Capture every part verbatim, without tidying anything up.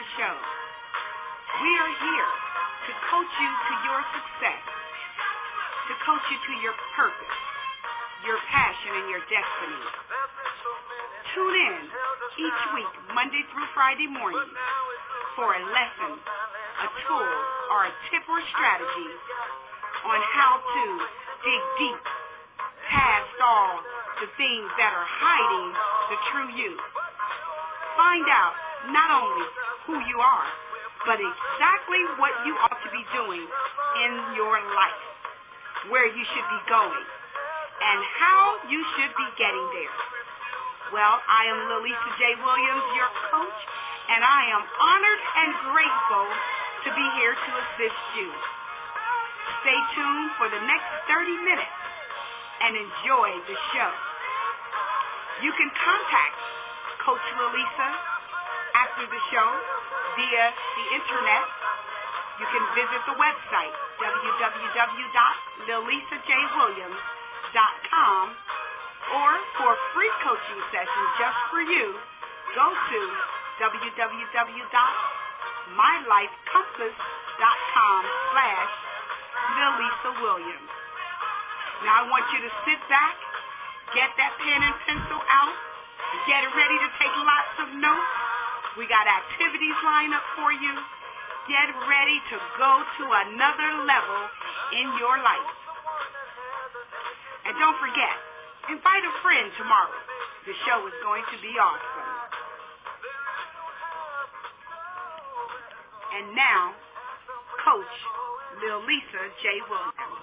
show. We are here to coach you to your success, to coach you to your purpose, your passion, and your destiny. Tune in each week, Monday through Friday morning, for a lesson, a tool, or a tip or strategy on how to dig deep past all the things that are hiding the true you. Find out not only who you are, but exactly what you ought to be doing in your life, where you should be going, and how you should be getting there. Well, I am Lalisa J. Williams, your coach, and I am honored and grateful to be here to assist you. Stay tuned for the next thirty minutes and enjoy the show. You can contact Coach Lalisa after the show via the internet. You can visit the website, w w w dot lalisa j williams dot com, or for free coaching sessions just for you, go to w w w dot my life compass dot com slash Lalisa Williams. Now I want you to sit back, get that pen and pencil out, get ready to take lots of notes. We got activities lined up for you. Get ready to go to another level in your life. And don't forget, invite a friend tomorrow. The show is going to be awesome. And now, Coach Lalisa J. Williams.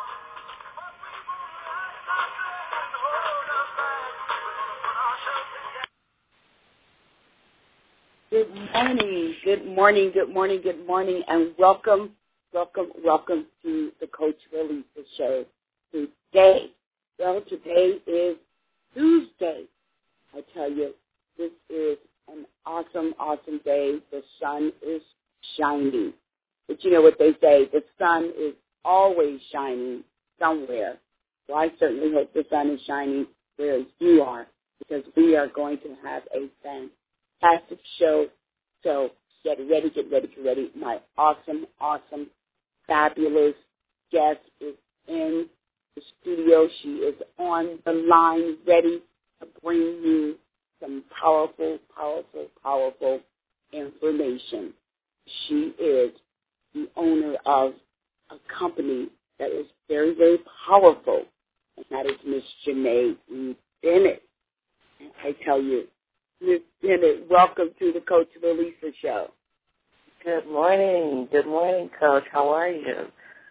Good morning, good morning, good morning, good morning, and welcome, welcome, welcome to the Coach Lalisa Show today. Well, today is Tuesday. I tell you, this is an awesome, awesome day. The sun is shining. But you know what they say, the sun is always shining somewhere. So I certainly hope the sun is shining where you are, because we are going to have a fantastic show. So get ready, get ready, get ready. My awesome, awesome, fabulous guest is in the studio. She is on the line, ready to bring you some powerful, powerful, powerful information. She is the owner of a company that is very, very powerful, and that is Miss Janae Bennett. And I tell you, Miss Bennett, welcome to the Coach Lalisa Show. Good morning. Good morning, Coach. How are you?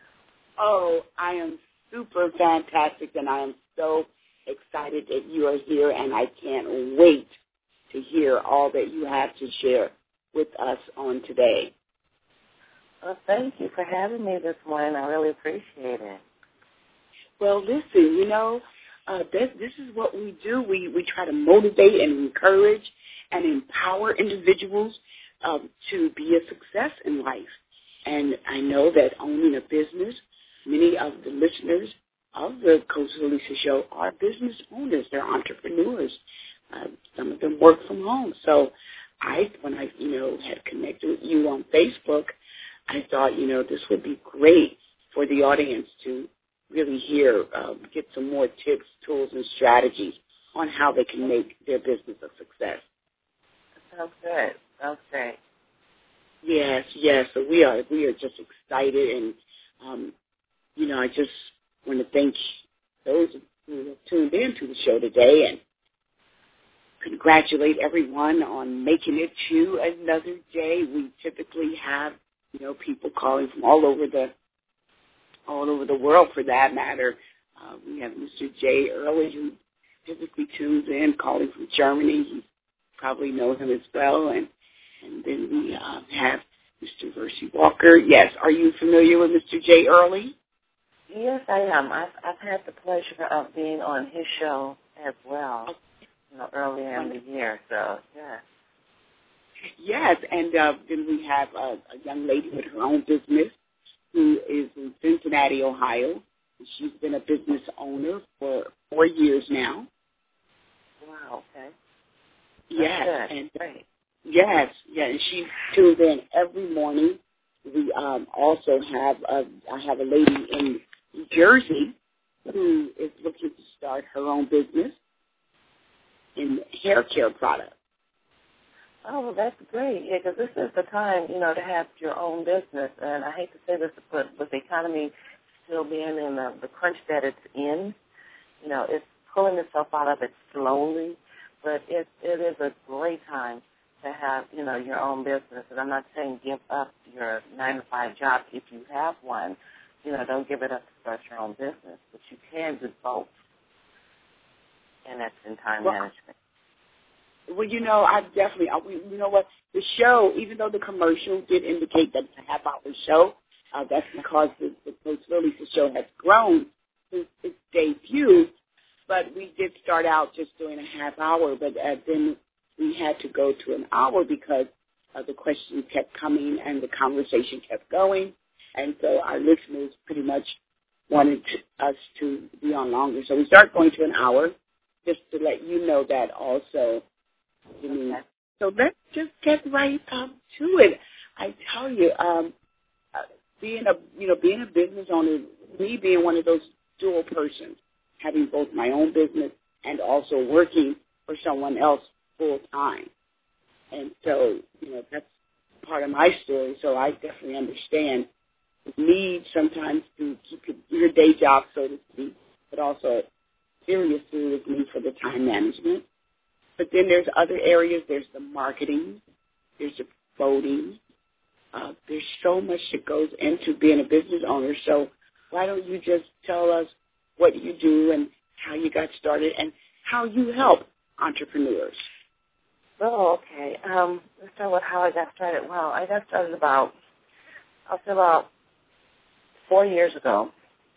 Oh, I am super fantastic, and I am so excited that you are here, and I can't wait to hear all that you have to share with us on today. Well, thank you for having me this morning. I really appreciate it. Well, listen, you know, uh, this, this is what we do. We, we try to motivate and encourage and empower individuals um, to be a success in life. And I know that owning a business, many of the listeners of the Coach Lalisa Show are business owners. They're entrepreneurs. Uh, some of them work from home. So I, when I, you know, had connected with you on Facebook, I thought, you know, this would be great for the audience to really hear, um, get some more tips, tools, and strategies on how they can make their business a success. Sounds good. Sounds great. Yes, yes. So we are, we are just excited, and um, you know, I just want to thank those who have tuned in to the show today, and congratulate everyone on making it to another day. We typically have, you know, people calling from all over the all over the world, for that matter. Uh, we have Mister Jay Early, who typically tunes in, calling from Germany. You probably know him as well. And and then we uh, have Mister Versi Walker. Yes, are you familiar with Mister Jay Early? Yes, I am. I've, I've had the pleasure of being on his show as well, you know, earlier in the year. So, yes. Yes, and uh, then we have a, a young lady with her own business who is in Cincinnati, Ohio. She's been a business owner for four years now. Wow, okay. Yes, That's and great. Yes, yeah, and she tunes in every morning. We um, also have a, I have a lady in New Jersey who is looking to start her own business in hair care products. Oh, well, that's great. Yeah, because this is the time, you know, to have your own business. And I hate to say this, but with the economy still being in the, the crunch that it's in, you know, it's pulling itself out of it slowly. But it it is a great time to have, you know, your own business. And I'm not saying give up your nine to five job if you have one. You know, don't give it up to start your own business. But you can do both. And that's in time well, management. Well, you know, I definitely, I, you know what, the show, even though the commercial did indicate that it's a half-hour show, uh, that's because the, the Coach Lisa show has grown since its debut. But we did start out just doing a half hour, but uh, then we had to go to an hour because uh, the questions kept coming and the conversation kept going. And so our listeners pretty much wanted to, us to be on longer. So we started going to an hour just to let you know that also. You mean, okay. So let's just get right um, to it. I tell you, um, uh, being a you know being a business owner, me being one of those dual persons, having both my own business and also working for someone else full time. And so, you know, that's part of my story. So I definitely understand the need sometimes to keep your, your day job, so to speak, but also serious, serious need for the time management. But then there's other areas. There's the marketing. There's the voting. Uh, there's so much that goes into being a business owner. So why don't you just tell us what you do and how you got started and how you help entrepreneurs? Oh, okay. Um, let's start with how I got started. Well, I got started about, I'll say about four years ago.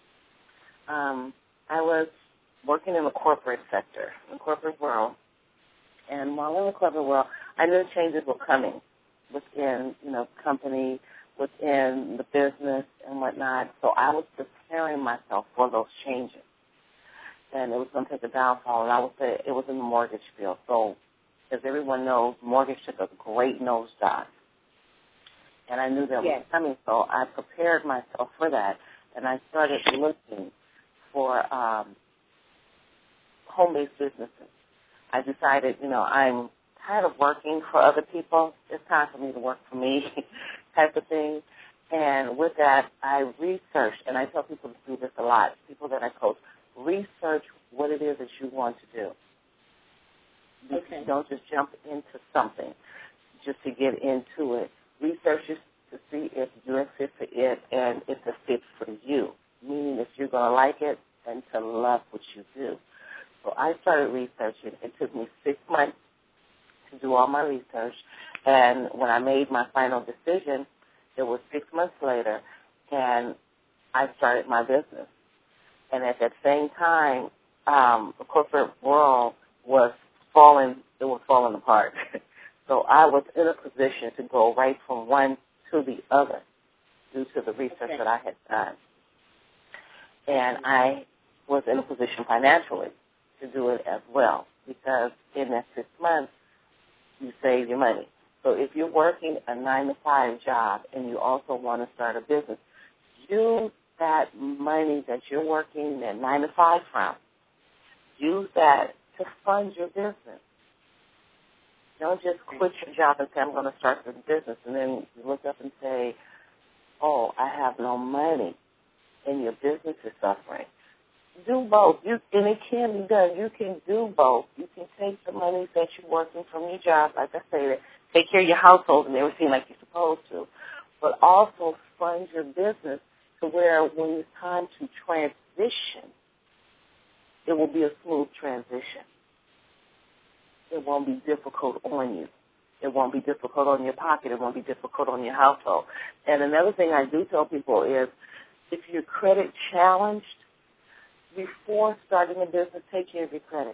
Um, I was working in the corporate sector, the corporate world. And while in the corporate world, I knew changes were coming within, you know, company, within the business and whatnot. So I was preparing myself for those changes. And it was going to take a downfall, and I would say it was in the mortgage field. So, as everyone knows, mortgage took a great nosedive. And I knew that yes. was coming, so I prepared myself for that. And I started looking for um, home-based businesses. I decided, you know, I'm tired of working for other people. It's time for me to work for me type of thing. And with that, I researched, and I tell people to do this a lot, people that I coach, research what it is that you want to do. Okay. Don't just jump into something just to get into it. Research it to see if you're a fit for it and it's a fit for you, meaning if you're going to like it and to love what you do. So I started researching. It took me six months to do all my research, and when I made my final decision, it was six months later, and I started my business. And at that same time, um, the corporate world was falling, it was falling apart. So I was in a position to go right from one to the other due to the research okay. that I had done. And I was in a position financially to do it as well, because in that six months, you save your money. So if you're working a nine to five job and you also want to start a business, use that money that you're working that nine to five from. Use that to fund your business. Don't just quit your job and say, I'm going to start this business, and then you look up and say, oh, I have no money, and your business is suffering. Do both. You, and it can be done. You can do both. You can take the money that you're working from your job, like I say, take care of your household and everything like you're supposed to, but also fund your business to where when it's time to transition, it will be a smooth transition. It won't be difficult on you. It won't be difficult on your pocket. It won't be difficult on your household. And another thing I do tell people is if you're credit challenged, before starting a business, take care of your credit.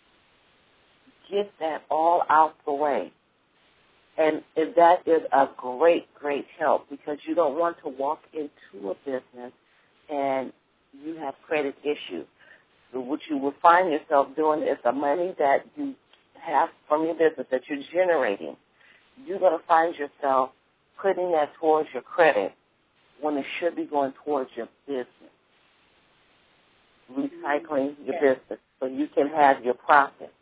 Get that all out the way. And that is a great, great help, because you don't want to walk into a business and you have credit issues. So what you will find yourself doing is the money that you have from your business that you're generating, you're going to find yourself putting that towards your credit when it should be going towards your business. Recycling your yes. business so you can have your profit.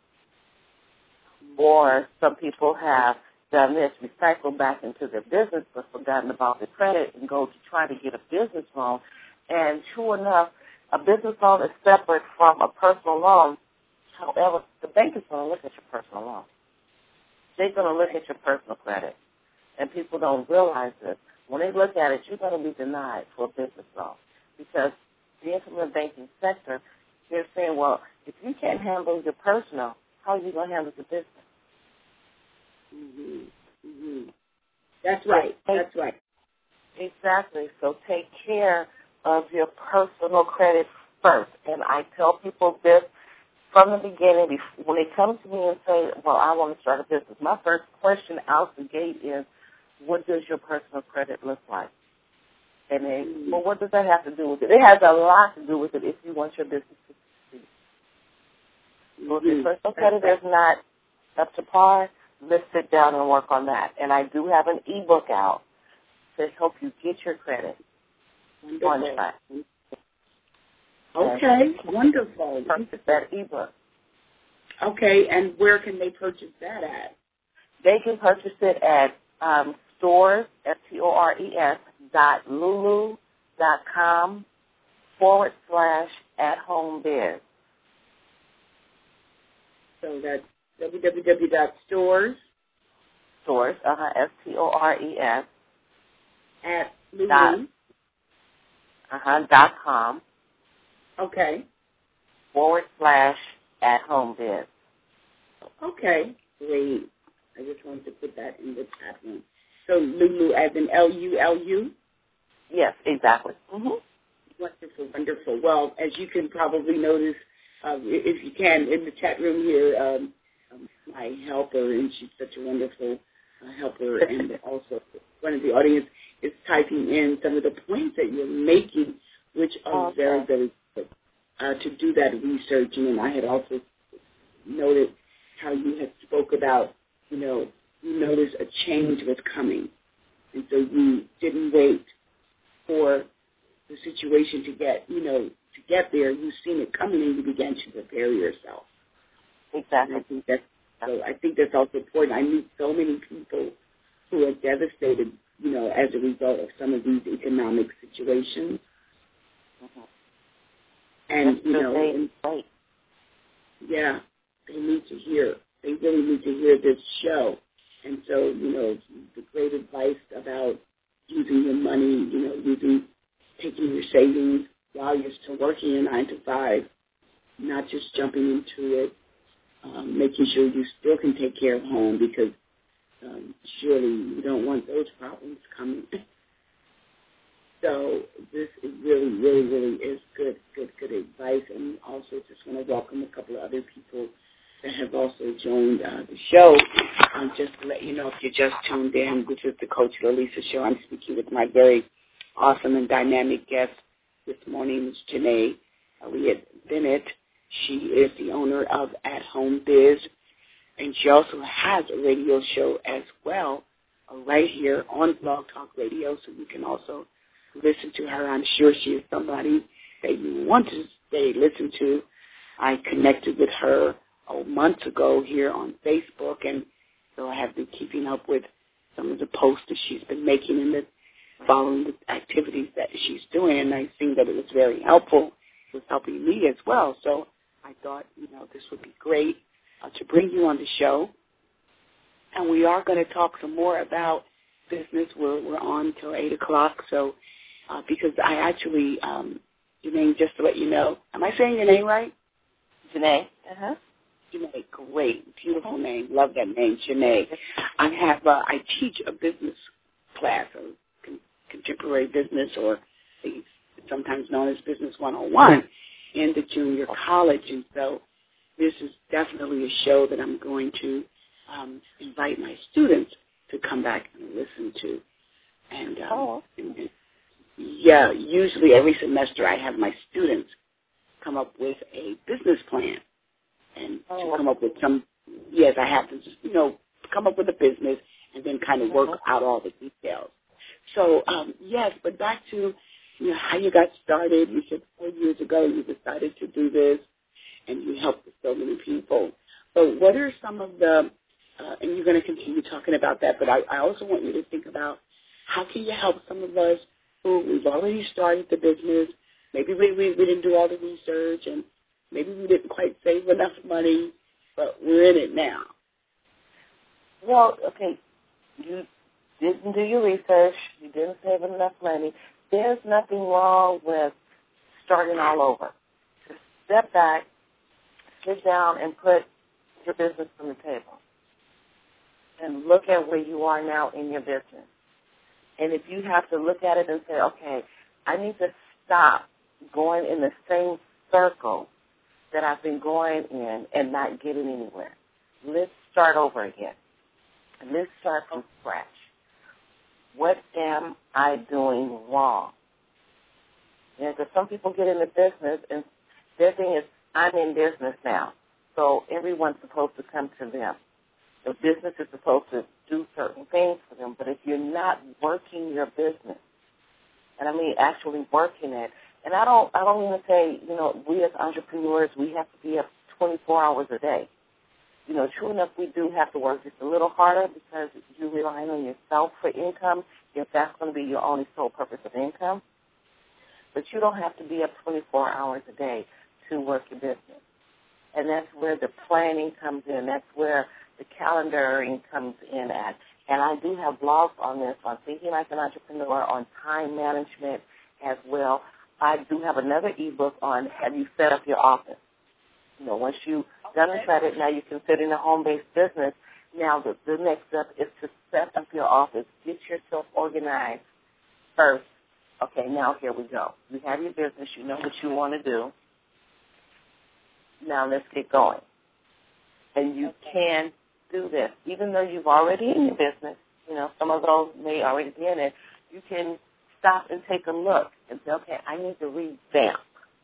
Or some people have done this, recycle back into their business but forgotten about the credit and go to try to get a business loan. And true enough, a business loan is separate from a personal loan. However, the bank is going to look at your personal loan. They're going to look at your personal credit. And people don't realize this. When they look at it, you're going to be denied for a business loan. Because being from the banking sector, they're saying, well, if you can't handle your personal, how are you going to handle the business? Mm-hmm. Mm-hmm. That's right. That's right. Exactly. So take care of your personal credit first. And I tell people this from the beginning. When they come to me and say, well, I want to start a business, my first question out the gate is, what does your personal credit look like? And they, mm-hmm. well, what does that have to do with it? It has a lot to do with it if you want your business to succeed. Mm-hmm. So if your personal credit is not up to par, let's sit down and work on that. And I do have an ebook out to help you get your credit on track. Okay, wonderful. Purchase that ebook. Okay, and where can they purchase that at? They can purchase it at um, stores, S T O R E S, dot lulu dot com forward slash at home biz. So that's www.stores. Stores, uh-huh, S T O R E S. At Lulu. Dot, uh-huh, dot com. Okay. Forward slash at home biz. Okay, great. I just wanted to put that in the chat room. So Lulu as in L U L U? Yes, exactly. Mm-hmm. Wonderful, wonderful. Well, as you can probably notice, uh, if you can, in the chat room here, um, um, my helper, and she's such a wonderful uh, helper, and also one of the audience is typing in some of the points that you're making, which are okay. very, very good uh, to do that researching. And I had also noted how you had spoke about, you know, you noticed a change was coming, and so you didn't wait for the situation to get, you know, to get there. You've seen it coming, and you began to prepare yourself. Exactly. And I think that's so. I think that's also important. I meet so many people who are devastated, you know, as a result of some of these economic situations. Mm-hmm. And that's you know, and, right. yeah, they need to hear. They really need to hear this show. And so, you know, the great advice about using your money, you know, using, taking your savings while you're still working a nine to five, not just jumping into it, um, making sure you still can take care of home because um, surely you don't want those problems coming. So this is really, really, really is good, good, good advice. And also just want to welcome a couple of other people that have also joined uh, the show. Um, just to let you know, if you just tuned in, this is the Coach Lisa Show. I'm speaking with my very awesome and dynamic guest this morning, Miz Janae Elliott Bennett. She is the owner of At Home Biz, and she also has a radio show as well uh, right here on Blog Talk Radio, so you can also listen to her. I'm sure she is somebody that you want to stay listen to. I connected with her oh, months ago here on Facebook, and so I have been keeping up with some of the posts that she's been making and the, following the activities that she's doing, and I think that it was very helpful. It was helping me as well, so I thought, you know, this would be great uh, to bring you on the show, and we are going to talk some more about business. We're, we're on until eight o'clock, so uh, because I actually, um, Janae, just to let you know, am I saying your name right? Janae. Uh-huh. Janae, great, beautiful name. Love that name, Janae. I have, uh, I teach a business class, or con- contemporary business, or it's sometimes known as Business one oh one, in the junior college. And so this is definitely a show that I'm going to um, invite my students to come back and listen to. And, um, oh. and, and yeah, usually every semester I have my students come up with a business plan and oh. to come up with some, yes, I have to, just, you know, come up with a business and then kind of work mm-hmm. out all the details. So, um, yes, but back to, you know, how you got started. You said four years ago you decided to do this, and you helped so many people. But what are some of the, uh, and you're going to continue talking about that, but I, I also want you to think about how can you help some of us who we've already started the business, maybe we, we, we didn't do all the research, and maybe we didn't quite save enough money, but we're in it now. Well, okay, you didn't do your research, you didn't save enough money. There's nothing wrong with starting all over. Just step back, sit down, and put your business on the table. And look at where you are now in your business. And if you have to look at it and say, okay, I need to stop going in the same circle that I've been going in and not getting anywhere. Let's start over again. Let's start from scratch. What am I doing wrong? You know, because some people get into business and their thing is, I'm in business now, so everyone's supposed to come to them. The business is supposed to do certain things for them, but if you're not working your business, and I mean actually working it, and I don't, I don't even say, you know, we as entrepreneurs, we have to be up twenty-four hours a day. You know, true enough, we do have to work just a little harder because you're relying on yourself for income, if that's going to be your only sole purpose of income. But you don't have to be up twenty-four hours a day to work your business. And that's where the planning comes in. That's where the calendaring comes in at. And I do have blogs on this, on Thinking Like an Entrepreneur, on time management as well. I do have another ebook on have you set up your office. You know, once you've done and set it, now you can sit in a home-based business. Now the, the next step is to set up your office. Get yourself organized first. Okay, now here we go. You have your business. You know what you want to do. Now let's get going. And you can do this. Even though you've already in your business, you know, some of those may already be in it, you can stop and take a look and say, okay, I need to revamp.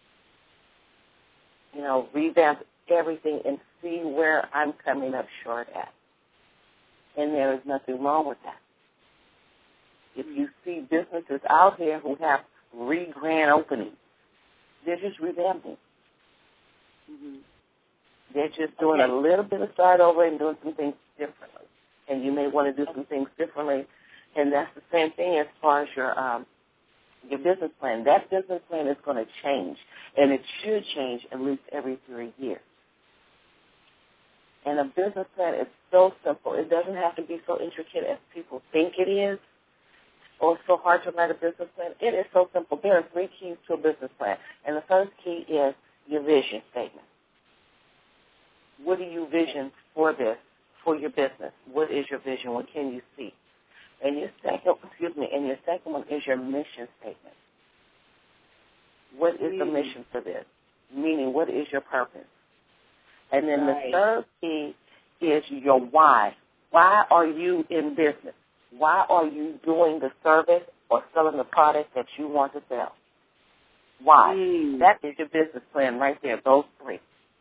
You know, revamp everything and see where I'm coming up short at. And there is nothing wrong with that. If you see businesses out here who have re-grand openings, they're just revamping. Mm-hmm. They're just doing okay. a little bit of start over and doing some things differently. And you may want to do some things differently. And that's the same thing as far as your um, your business plan. That business plan is going to change. And it should change at least every three years. And a business plan is so simple. It doesn't have to be so intricate as people think it is, or so hard to write a business plan. It is so simple. There are three keys to a business plan. And the first key is your vision statement. What do you vision for this, for your business? What is your vision? What can you see? And your second, excuse me, and your second one is your mission statement. What is mm. the mission for this? Meaning, what is your purpose? And then right. the third key is your why. Why are you in business? Why are you doing the service or selling the product that you want to sell? Why? Mm. That is your business plan right there, those three.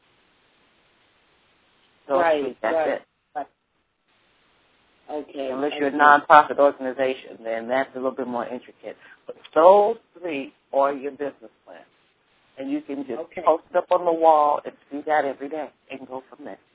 Those right, three, that's right. it. Okay. Unless okay. you're a nonprofit organization, then that's a little bit more intricate. But those three are your business plan. And you can just okay. post it up on the wall and see that every day and go from there.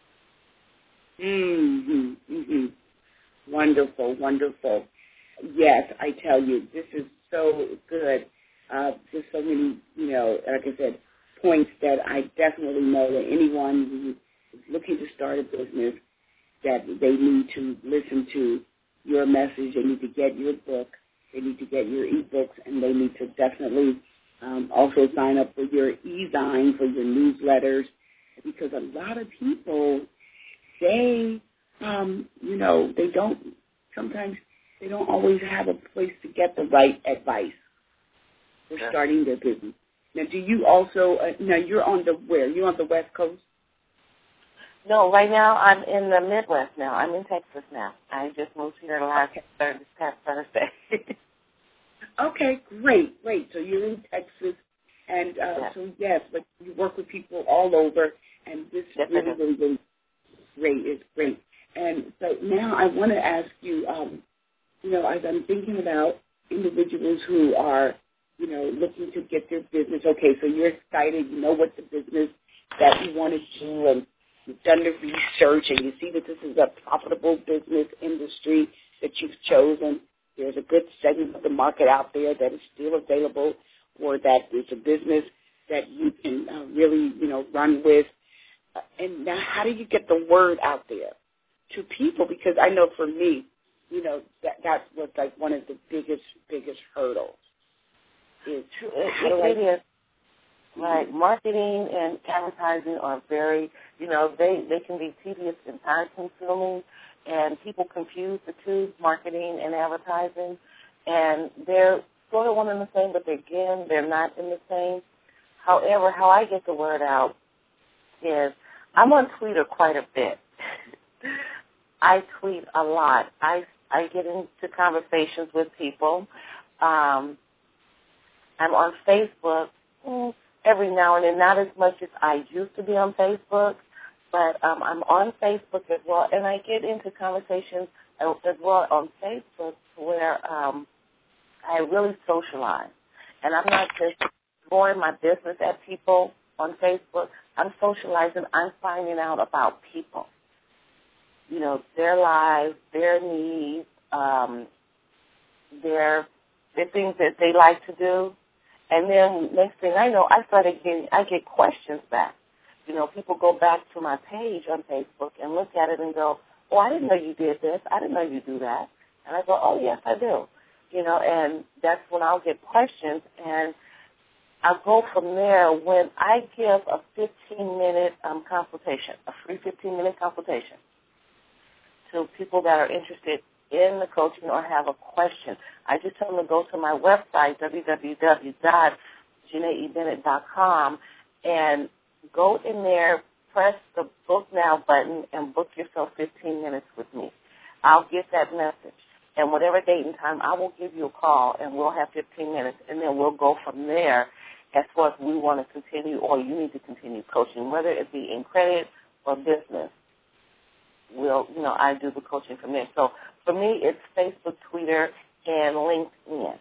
Mm-hmm, mm-hmm. Wonderful, wonderful. Yes, I tell you, this is so good. Uh, there's so many, you know, like I said, points that I definitely know that anyone who is looking to start a business, that they need to listen to your message. They need to get your book. They need to get your ebooks, and they need to definitely um, also sign up for your e-zine, for your newsletters, because a lot of people, they, um, you know, they don't, sometimes they don't always have a place to get the right advice for yeah. starting their business. Now, do you also, uh, now you're on the, where? You're on the West Coast? No, right now I'm in the Midwest now. I'm in Texas now. I just moved here last okay. Thursday, this past Thursday. Okay, great, great. So you're in Texas, and uh, yeah. so yes, but you work with people all over, and this yes, really, really, really great. It's great. And so now I want to ask you, um, you know, as I'm thinking about individuals who are, you know, looking to get their business, okay, so you're excited, you know what the business that you want to do, and you've done the research, and you see that this is a profitable business industry that you've chosen. There's a good segment of the market out there that is still available, or that is a business that you can uh, really, you know, run with. Uh, and now how do you get the word out there to people? Because I know for me, you know, that that was like one of the biggest, biggest hurdles. Is how do I... It is. Right. Marketing and advertising are very, you know, they, they can be tedious and time-consuming, and people confuse the two, marketing and advertising, and they're sort of one and the same, but again, they're not in the same. However, how I get the word out is I'm on Twitter quite a bit. I tweet a lot. I, I get into conversations with people. Um, I'm on Facebook every now and then, not as much as I used to be on Facebook, but um, I'm on Facebook as well, and I get into conversations as well on Facebook where um, I really socialize. And I'm not just throwing my business at people on Facebook. I'm socializing. I'm finding out about people, you know, their lives, their needs, um, their, the things that they like to do. And then next thing I know, I started getting, I get questions back. You know, people go back to my page on Facebook and look at it and go, oh, I didn't know you did this. I didn't know you do that. And I go, oh, yes, I do. You know, and that's when I'll get questions, and I'll go from there. When I give a fifteen-minute um, consultation, a free fifteen-minute consultation to people that are interested in the coaching or have a question, I just tell them to go to my website, w w w dot janae e bennett dot com, and go in there, press the book now button, and book yourself fifteen minutes with me. I'll get that message. And whatever date and time, I will give you a call, and we'll have fifteen minutes, and then we'll go from there as far as we want to continue or you need to continue coaching, whether it be in credit or business. We'll, you know, I do the coaching from there. So for me, it's Facebook, Twitter, and LinkedIn.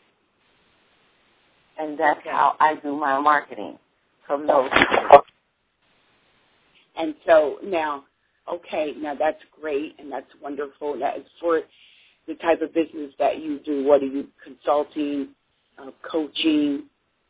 And that's okay. how I do my marketing from those. And so now, okay, now that's great and that's wonderful. That is for the type of business that you do. What are you, consulting, uh, coaching?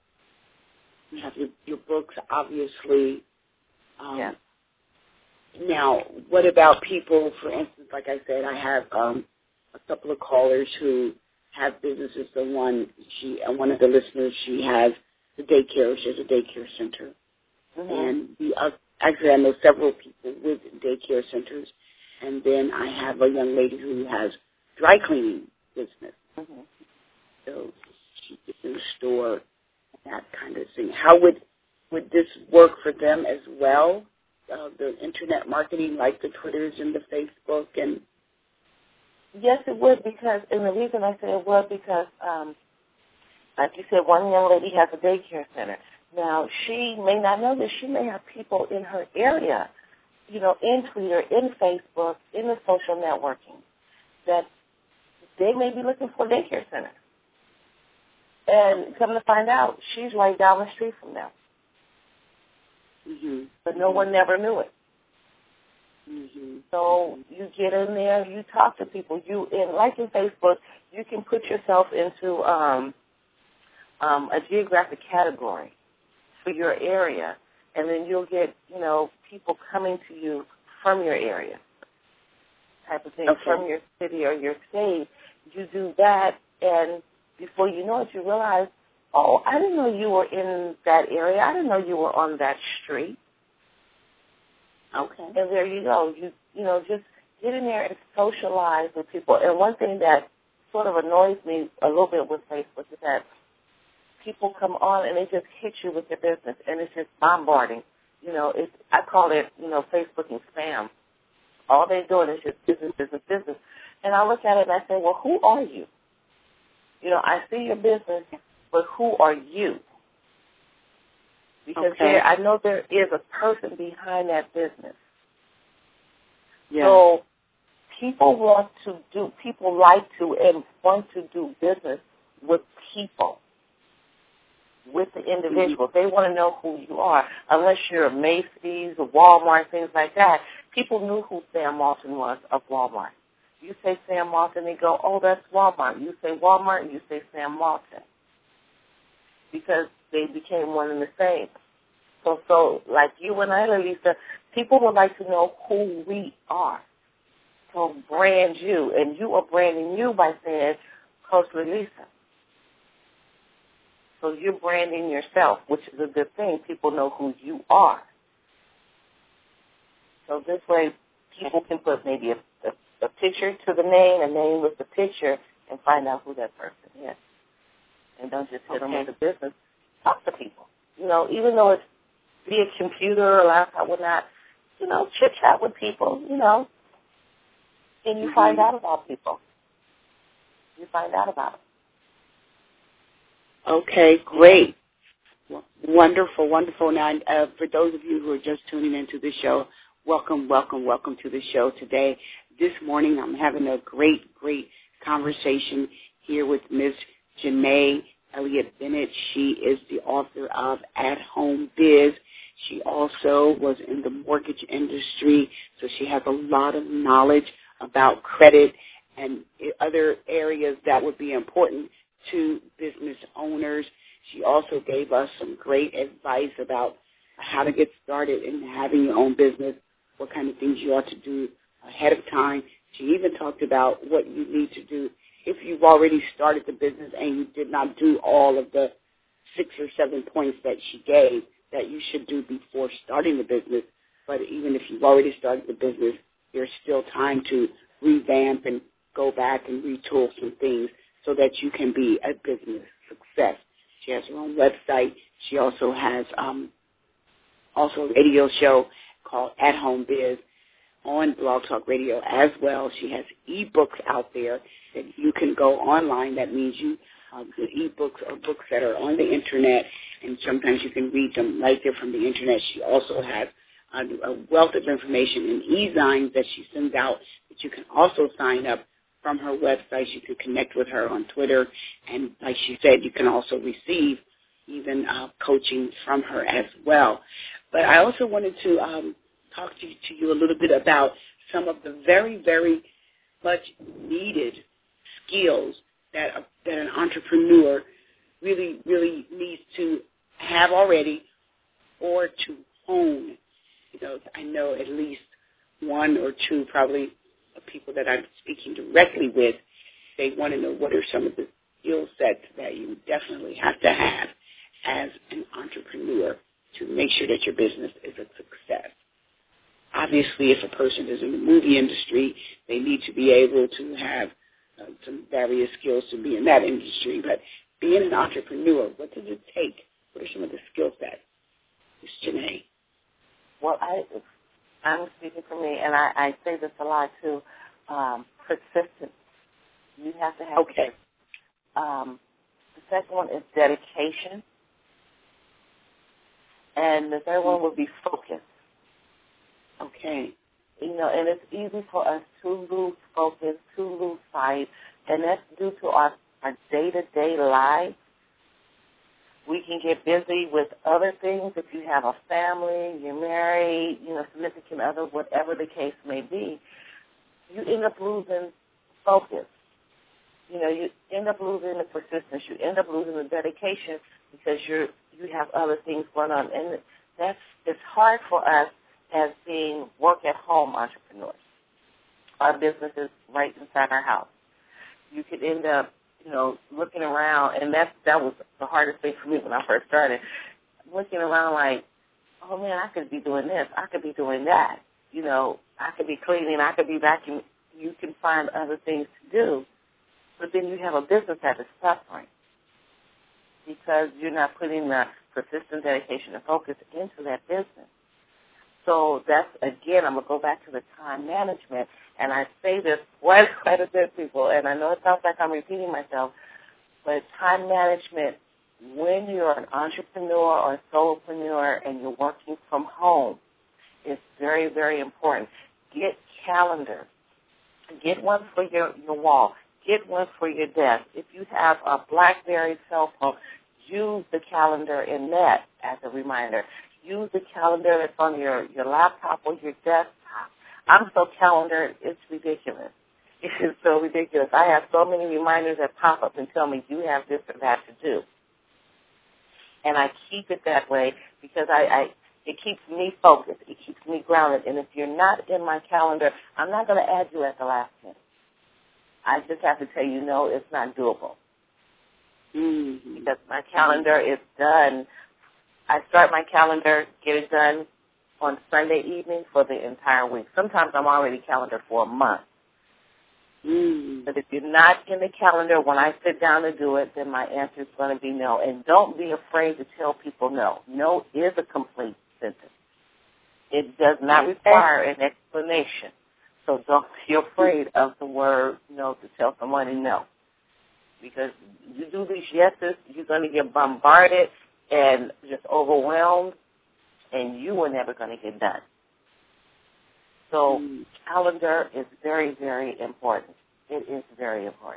You have your, your books, obviously. Um, yeah. Now, what about people, for instance, like I said, I have um, a couple of callers who have businesses. The one, she, uh, one of the listeners, she has the daycare. She has a daycare center. Mm-hmm. And the, uh, actually, I know several people with daycare centers. And then I have a young lady who has dry cleaning business. Mm-hmm. So she gets in the store, that kind of thing. How would would this work for them as well? Uh, the internet marketing, like the Twitters and the Facebook, and yes, it would, because, and the reason I say it would because, um, like you said, one young lady has a daycare center. Now, she may not know this. She may have people in her area, you know, in Twitter, in Facebook, in the social networking, that they may be looking for a daycare center. And come to find out, she's right down the street from them. Mm-hmm. But no one never knew it. Mm-hmm. So you get in there, you talk to people. You, in, like in Facebook, you can put yourself into um, um, a geographic category for your area, and then you'll get, you know, people coming to you from your area, type of thing, okay. from your city or your state. You do that, and before you know it, you realize, oh, I didn't know you were in that area. I didn't know you were on that street. Okay. And there you go. You you know, just get in there and socialize with people. And one thing that sort of annoys me a little bit with Facebook is that people come on and they just hit you with their business, and it's just bombarding. You know, it's I call it, you know, Facebooking spam. All they're doing is just business, business, business. And I look at it and I say, well, who are you? You know, I see your business, but who are you? Because okay. there, I know there is a person behind that business. Yeah. So people want to do, people like to and want to do business with people, with the individual. They want to know who you are. Unless you're a Macy's or Walmart, things like that, people knew who Sam Walton was of Walmart. You say Sam Walton, they go, oh, that's Walmart. You say Walmart, and you say Sam Walton. Because they became one and the same. So, so like you and I, Lisa, people would like to know who we are. So brand you, and you are branding you by saying, Coach Lisa. So you're branding yourself, which is a good thing. People know who you are. So this way, people can put maybe a, a, a picture to the name, a name with the picture, and find out who that person is. And don't just hit okay. them with the business. Talk to people. You know, even though it's via computer or laptop, whatnot, you know, chit-chat with people, you know, and you mm-hmm. find out about people. You find out about them. Okay, great. Wonderful, wonderful. Now, uh, for those of you who are just tuning into the show, welcome, welcome, welcome to the show today. This morning I'm having a great, great conversation here with Miz Janae Elliott Bennett. She is the author of At Home Biz. She also was in the mortgage industry, so she has a lot of knowledge about credit and other areas that would be important to business owners. She also gave us some great advice about how to get started in having your own business, what kind of things you ought to do ahead of time. She even talked about what you need to do if you've already started the business and you did not do all of the six or seven points that she gave that you should do before starting the business. But even if you've already started the business, there's still time to revamp and go back and retool some things so that you can be a business success. She has her own website. She also has um, also a radio show called At Home Biz on Blog Talk Radio as well. She has e-books out there that you can go online. That means you uh, the e-books are books that are on the Internet, and sometimes you can read them right there from the Internet. She also has uh, a wealth of information in e-zines that she sends out that you can also sign up from her website. You can connect with her on Twitter, and like she said, you can also receive even uh, coaching from her as well. But I also wanted to um, talk to you, to you a little bit about some of the very, very much needed skills that a, that an entrepreneur really, really needs to have already or to hone. You know, I know at least one or two probably of people that I'm speaking directly with, they want to know what are some of the skill sets that you definitely have to have as an entrepreneur to make sure that your business is a success. Obviously, if a person is in the movie industry, they need to be able to have uh, some various skills to be in that industry. But being an entrepreneur, what does it take? What are some of the skill sets? Miz Janae. Well, I, I'm speaking for me, and I, I say this a lot too, um, persistence. You have to have okay. Um, the second one is dedication. And the third one would be focus. Okay. You know, and it's easy for us to lose focus, to lose sight, and that's due to our, our day-to-day lives. We can get busy with other things. If you have a family, you're married, you know, significant other, whatever the case may be, you end up losing focus. You know, you end up losing the persistence. You end up losing the dedication because you're you have other things going on, and that's it's hard for us as being work-at-home entrepreneurs. Our business is right inside our house. You could end up, you know, looking around, and that that was the hardest thing for me when I first started, looking around like, oh, man, I could be doing this. I could be doing that. You know, I could be cleaning. I could be vacuuming. You can find other things to do, but then you have a business that is suffering because you're not putting the persistent dedication and focus into that business. So that's, again, I'm going to go back to the time management, and I say this quite, quite a bit, people, and I know it sounds like I'm repeating myself, but time management, when you're an entrepreneur or a solopreneur and you're working from home, is very, very important. Get calendars. Get one for your, your wall. Get one for your desk. If you have a BlackBerry cell phone, use the calendar in that as a reminder. Use the calendar that's on your, your laptop or your desktop. I'm so calendared, it's ridiculous. It is so ridiculous. I have so many reminders that pop up and tell me you have this or that to do. And I keep it that way because I, I it keeps me focused. It keeps me grounded. And if you're not in my calendar, I'm not going to add you at the last minute. I just have to tell you, no, it's not doable. Mm-hmm. Because my calendar is done. I start my calendar, get it done on Sunday evening for the entire week. Sometimes I'm already calendared for a month. Mm. But if you're not in the calendar when I sit down to do it, then my answer is going to be no. And don't be afraid to tell people no. No is a complete sentence. It does not require an explanation. So don't be afraid of the word no to tell somebody no. Because you do these yeses, you're going to get bombarded and just overwhelmed, and you are never going to get done. So mm. calendar is very, very important. It is very important.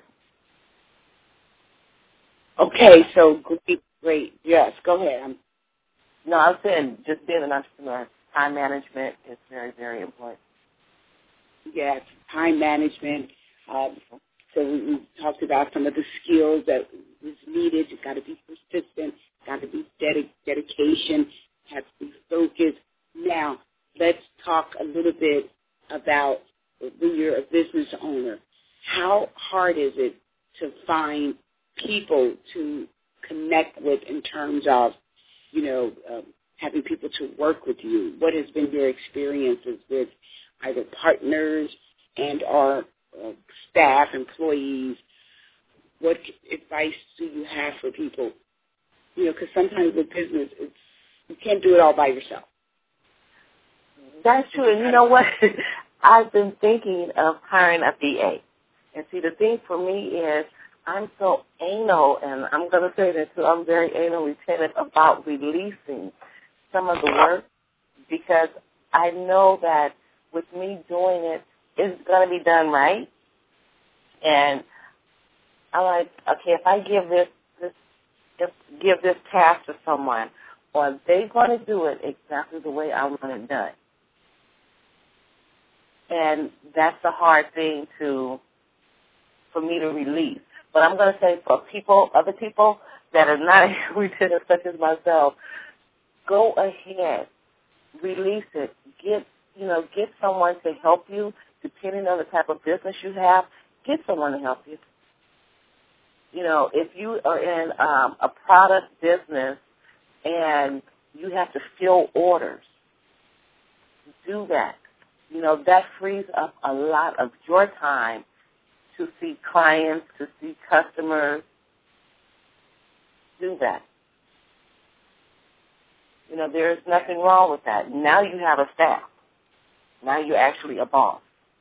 Okay, so great, great. Yes, go ahead. I'm no, I was saying just being an entrepreneur, time management is very, very important. Yes, time management. Um, so we, we talked about some of the skills that is needed. You've got to be persistent. Got to be dedic- dedication. Have to be focused. Now, let's talk a little bit about when you're a business owner. How hard is it to find people to connect with in terms of, you know, um, having people to work with you? What has been your experiences with either partners and or uh, staff, employees? What advice do you have for people? You know, because sometimes with business, it's, you can't do it all by yourself. That's true. And you know what? I've been thinking of hiring a V A. And see, the thing for me is I'm so anal, and I'm going to say that too, I'm very anal retentive about releasing some of the work because I know that with me doing it, it's going to be done right. And I'm like, okay, if I give this, this if give this task to someone, or they're going to do it exactly the way I want it done. And that's a hard thing to, for me to release. But I'm going to say for people, other people that are not retentive such as myself, go ahead, release it. Get, you know, get someone to help you, depending on the type of business you have. Get someone to help you. You know, if you are in um, a product business and you have to fill orders, do that. You know, that frees up a lot of your time to see clients, to see customers. Do that. You know, there's nothing wrong with that. Now you have a staff. Now you're actually a boss.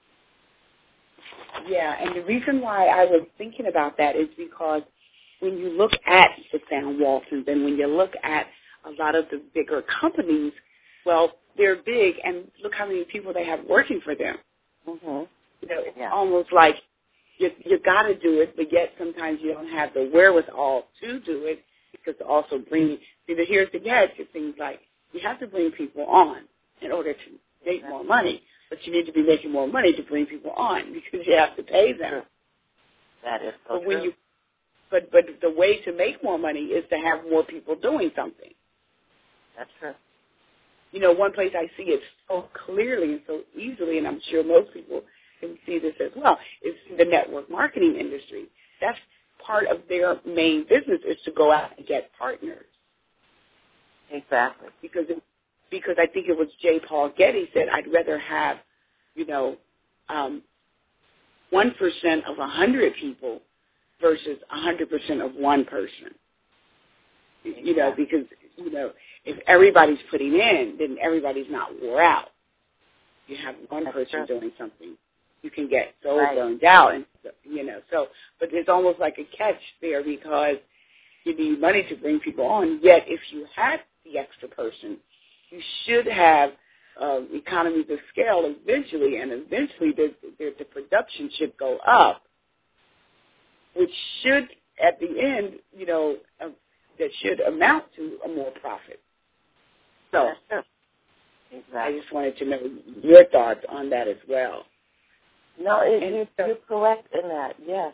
Yeah, and the reason why I was thinking about that is because when you look at the Sam Waltons and when you look at a lot of the bigger companies, well, they're big, and look how many people they have working for them. Mm-hmm. You know, it's yeah. almost like you you got to do it, but yet sometimes you don't have the wherewithal to do it because to also bring. See, the here's the catch. It seems like you have to bring people on in order to make exactly. more money, but you need to be making more money to bring people on because you have to pay them. That is so but when true. You, but but the way to make more money is to have more people doing something. That's true. You know, one place I see it so clearly and so easily, and I'm sure most people can see this as well, is the network marketing industry. That's part of their main business is to go out and get partners. Exactly. Because it, because I think it was J. Paul Getty said, I'd rather have, you know, um, one percent of one hundred people versus one hundred percent of one person. Exactly. You know, because, you know, if everybody's putting in, then everybody's not wore out. You have one That's person true. doing something, you can get so right. burned out, and you know. So, but there's almost like a catch there because you need money to bring people on. Yet, if you had the extra person, you should have uh, economies of scale eventually, and eventually the, the, the production should go up, which should, at the end, you know, uh, that should amount to a more profit. So exactly. I just wanted to know your thoughts on that as well. No, it, you're, so, you're correct in that, yes.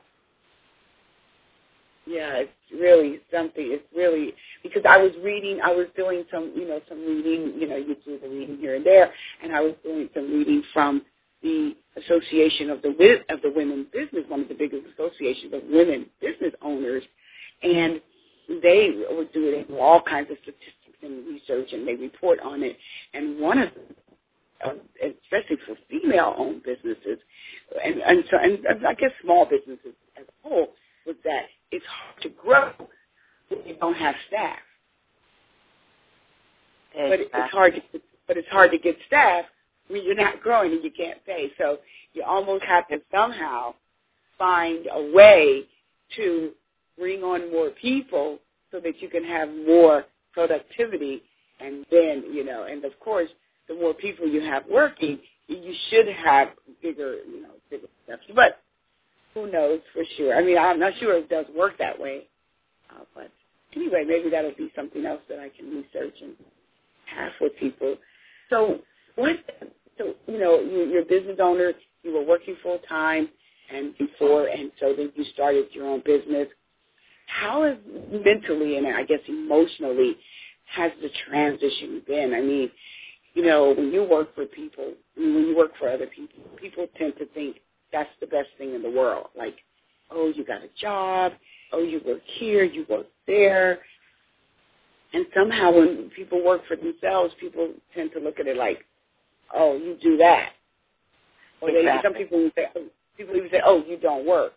Yeah, it's really something. It's really, because I was reading, I was doing some, you know, some reading, you know, you do the reading here and there, and I was doing some reading from the Association of the of the Women Business, one of the biggest associations of women business owners, and they were doing all kinds of statistics and research, and they report on it. And one of them, uh, especially for female-owned businesses, and and, so, and I guess small businesses as a whole, was that it's hard to grow when you don't have staff. Exactly. But it's hard to, but it's hard to get staff when you're not growing and you can't pay. So you almost have to somehow find a way to bring on more people so that you can have more productivity. And then, you know, and of course, the more people you have working, you should have bigger, you know, bigger steps. But who knows for sure? I mean, I'm not sure it does work that way. Uh, but anyway, maybe that'll be something else that I can research and have with people. So what, so, you know, you, you're a business owner, you were working full time and before, and so then you started your own business. How has mentally and I guess emotionally has the transition been? I mean, you know, when you work for people, when you work for other people, people tend to think that's the best thing in the world. Like, oh, you got a job. Oh, you work here. You work there. And somehow when people work for themselves, people tend to look at it like, oh, you do that. Or exactly. they, some people even say, oh, people even say, oh, you don't work.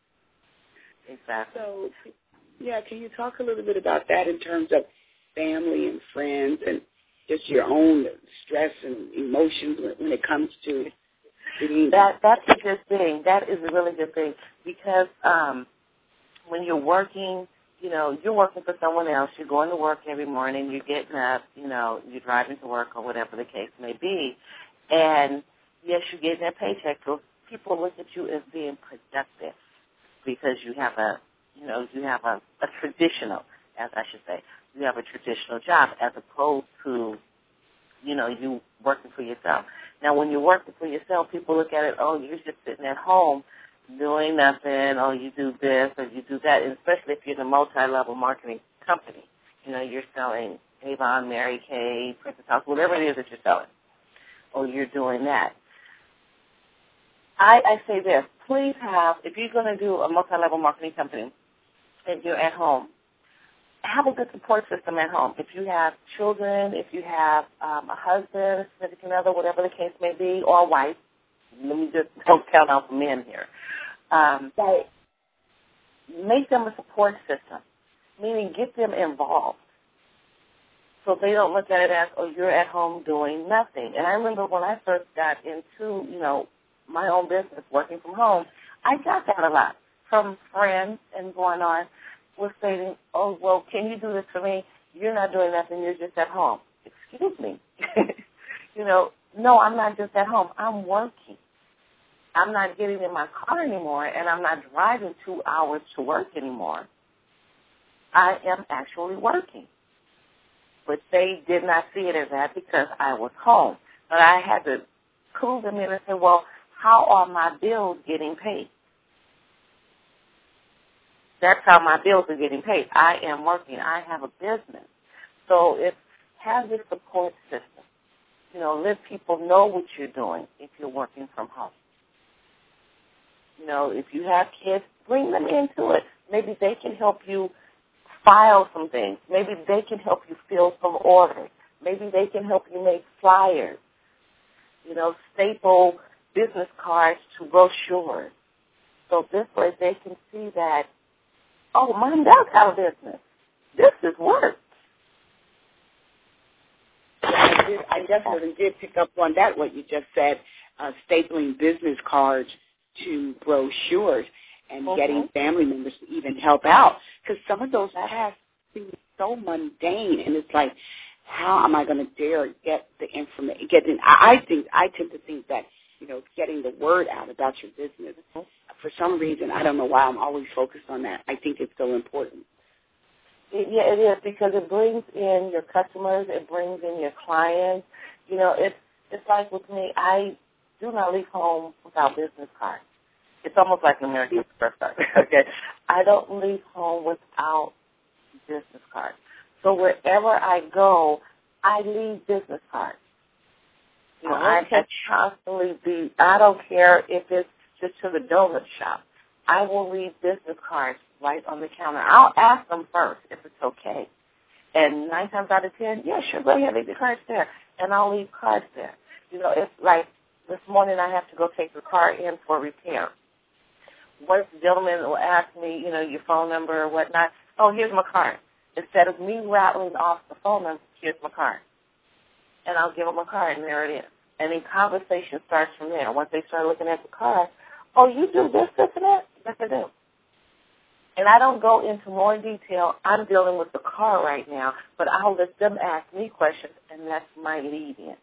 Exactly. So, yeah, can you talk a little bit about that in terms of family and friends and just your own stress and emotions when it comes to that? That's a good thing. That is a really good thing because um, when you're working, you know, you're working for someone else. You're going to work every morning. You're getting up. You know, you're driving to work or whatever the case may be. And, yes, you're getting a paycheck. So people look at you as being productive because you have a, you know, you have a, a traditional, as I should say, you have a traditional job as opposed to, you know, you working for yourself. Now, when you're working for yourself, people look at it, oh, you're just sitting at home doing nothing, oh, you do this or you do that, and especially if you're in a multi-level marketing company. You know, you're selling Avon, Mary Kay, Princess House, whatever it is that you're selling, or you're doing that. I, I say this, please have, if you're going to do a multi-level marketing company and you're at home, have a good support system at home. If you have children, if you have um, a husband, a significant other, whatever the case may be, or a wife, let me just don't count out the men here. Um, right. Make them a support system, meaning get them involved. So they don't look at it as, oh, you're at home doing nothing. And I remember when I first got into, you know, my own business, working from home, I got that a lot from friends and going on was saying, oh, well, can you do this for me? You're not doing nothing. You're just at home. Excuse me. You know, no, I'm not just at home. I'm working. I'm not getting in my car anymore, and I'm not driving two hours to work anymore. I am actually working. But they did not see it as that because I was home. But I had to clue them in and say, well, how are my bills getting paid? That's how my bills are getting paid. I am working. I have a business. So if have this support system. You know, let people know what you're doing if you're working from home. You know, if you have kids, bring them into it. Maybe they can help you file some things. Maybe they can help you fill some orders. Maybe they can help you make flyers. You know, staple business cards to brochures. So this way they can see that, oh, mom does have a business. This is work. Yeah, I, did, I definitely did pick up on that, what you just said, uh, stapling business cards to brochures and mm-hmm. getting family members to even help out. Because some of those tasks seem so mundane, and it's like, how am I going to dare get the information? Get in, I I think I tend to think that you know getting the word out about your business. For some reason, I don't know why I'm always focused on that. I think it's so important. It, yeah, it is, because it brings in your customers. It brings in your clients. You know, it's it's like with me. I do not leave home without business cards. It's almost like an American Express card. Okay, I don't leave home without business cards. So wherever I go, I leave business cards. You know, I, I constantly be. I don't care if it's just to the donut shop. I will leave business cards right on the counter. I'll ask them first if it's okay. And nine times out of ten, yeah, sure, go ahead, leave the cards there. And I'll leave cards there. You know, it's like this morning I have to go take the car in for repair. One gentleman will ask me, you know, your phone number or whatnot. Oh, here's my card. Instead of me rattling off the phone number, here's my card. And I'll give them a card, and there it is. And the conversation starts from there. Once they start looking at the card, oh, you do this, this, and that? Yes, I do. And I don't go into more detail. I'm dealing with the car right now, but I'll let them ask me questions, and that's my lead-in.